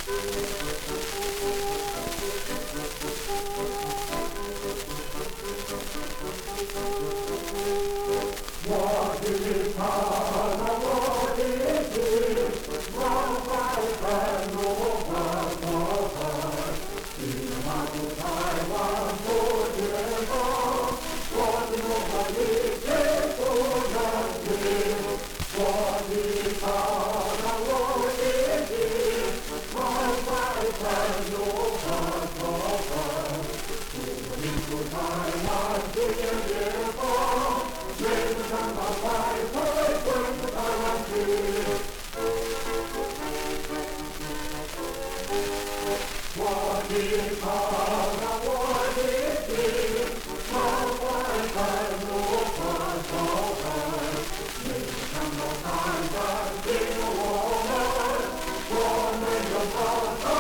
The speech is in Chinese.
我的他啊，我的心，我在愤怒和仇恨，你马不台湾不绝望，我的梦和一切不能停。我的他啊，我的心，我在愤怒和仇恨，你不台湾不绝望。每个长大快快滚到台湾去！我的他啊，我的心，常怀愤怒和仇恨。每个长大快快进入我们有抱